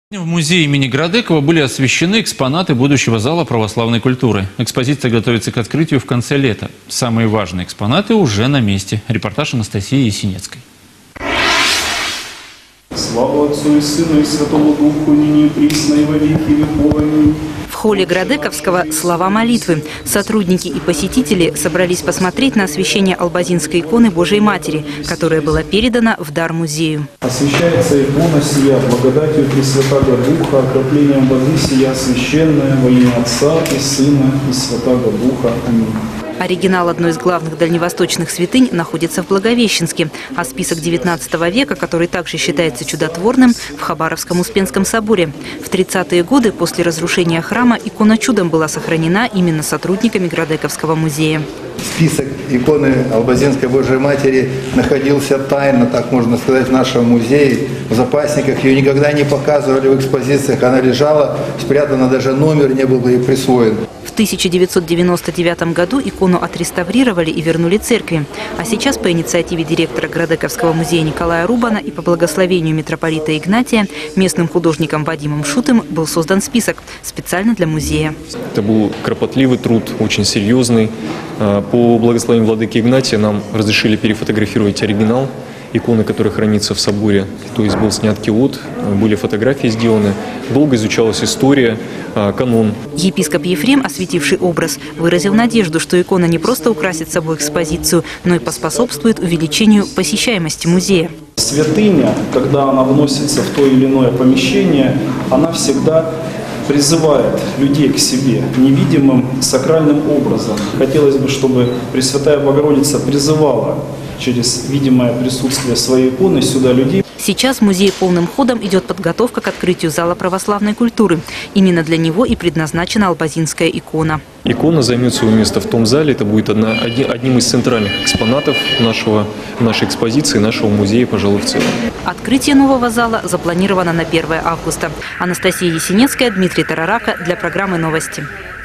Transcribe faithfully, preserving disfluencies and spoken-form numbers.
В музее имени Градекова были освещены экспонаты будущего зала православной культуры. Экспозиция готовится к открытию в конце лета. Самые важные экспонаты уже на месте. Репортаж Анастасии Есенецкой. Слава Отцу и Сыну и Святому Духу, ныне и присно и во веки веков. Аминь. В холле Градековского слова молитвы. Сотрудники и посетители собрались посмотреть на освящение албазинской иконы Божией Матери, которая была передана в дар музею. Освящается икона сия благодатью Пресвятаго Духа, окроплением воды сия священная во имя Отца и Сына и Святаго Духа. Аминь. Оригинал одной из главных дальневосточных святынь находится в Благовещенске, а список девятнадцатого века, который также считается чудотворным, в Хабаровском Успенском соборе. В тридцатые годы после разрушения храма икона чудом была сохранена именно сотрудниками Градековского музея. Список иконы Албазинской Божией Матери находился тайно, так можно сказать, в нашем музее, в запасниках. Ее никогда не показывали в экспозициях, она лежала, спрятана, даже номер не был ей присвоен. В тысяча девятьсот девяносто девятом году икону отреставрировали и вернули церкви. А сейчас по инициативе директора Градековского музея Николая Рубана и по благословению митрополита Игнатия местным художником Вадимом Шутым был создан список специально для музея. Это был кропотливый труд, очень серьезный. По благословению владыки Игнатия нам разрешили перефотографировать оригинал иконы, которая хранится в соборе. То есть был снят киот, были фотографии сделаны. Долго изучалась история, канон. Епископ Ефрем, осветивший образ, выразил надежду, что икона не просто украсит собой экспозицию, но и поспособствует увеличению посещаемости музея. Святыня, когда она вносится в то или иное помещение, она всегда призывает людей к себе невидимым сакральным образом. Хотелось бы, чтобы Пресвятая Богородица призывала через видимое присутствие своей иконы сюда людей. Сейчас в музее полным ходом идет подготовка к открытию зала православной культуры. Именно для него и предназначена албазинская икона. Икона займет свое место в том зале. Это будет одна, одним из центральных экспонатов нашего, нашей экспозиции, нашего музея, пожалуй, в целом. Открытие нового зала запланировано на первое августа. Анастасия Есенецкая, Дмитрий Тарарака для программы «Новости».